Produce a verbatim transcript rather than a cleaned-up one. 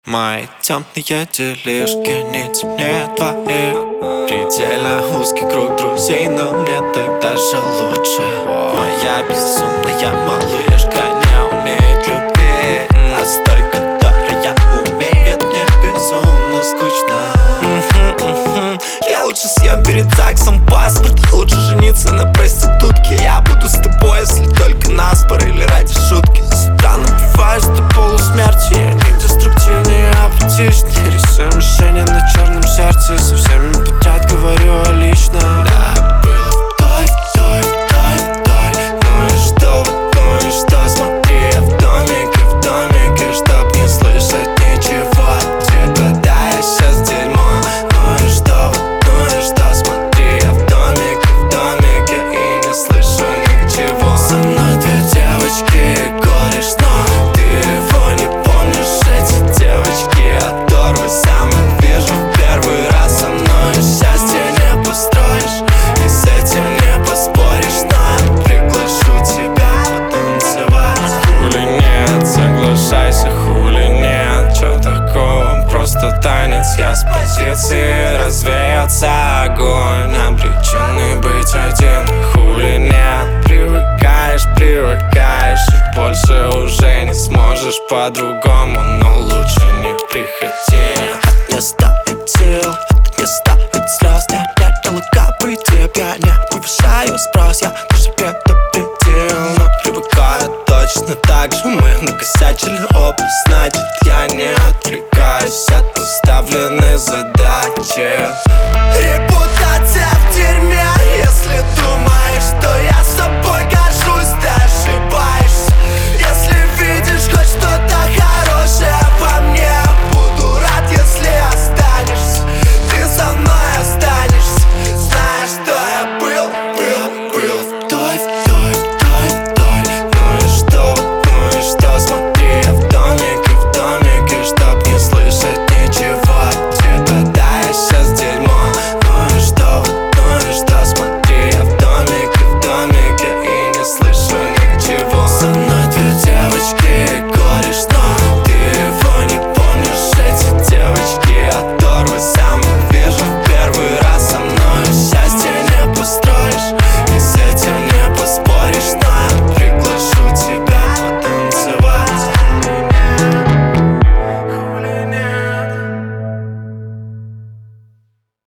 Мои темные делишки не темнее твоих. Предельно узкий круг друзей, но мне так даже лучше. Моя безумная малышка не умеет любить, а с той, которая умеет, мне безумно скучно. Я лучше съем перед ЗАГСом паспорт, лучше жениться на проститутке. Я буду с тобой, если только наспор или ради шутки. С утра напиваюсь до полусмерти. Я не деструктивный, а апатичный. Рисуем решение на черном сердце. Со всеми подряд говорю о личном. Да, было в той, в той, в той, в той. Ну и что, ну и что, смотри, я в домике, в домике, чтоб не слышать ничего от тебя. Да, я сейчас дерьмо. Ну и что, ну и что, смотри, я в домике, в домике и не слышу ничего. Со мной две девочки и кореш, но ты его не помнишь. Эти девочки оторвы, сам их вижу в первый раз. Со мной счастье не построишь, и с этим не поспоришь. Но я приглашу тебя потанцевать. Хули нет, соглашайся, хули нет. Чё такого, просто танец. Я с позиции развеется огонь. Обреченный быть один, хули нет. Привыкаешь, привыкаешь, и больше уже не сможешь по-другому. Но лучше не приходи. Это не стоит сил, это не стоит слез. Не ответила капы тебя, не повышаю спрос. Я по себе победил, но привыкаю точно так же. Мы накосячили оба, значит я не отрекаюсь от поставленной задачи.